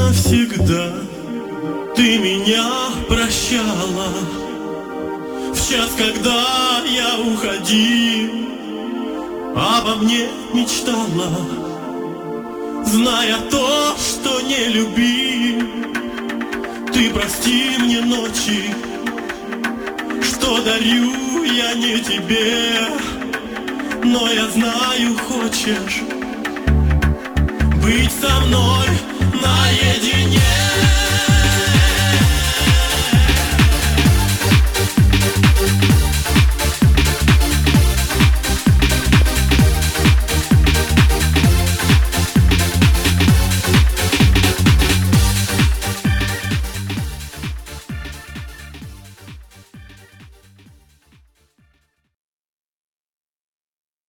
навсегда ты меня прощала. В час, когда я уходил, обо мне мечтала, зная то, что не любил. Ты прости мне ночи, что дарю я не тебе, но я знаю, хочешь быть со мной наедине.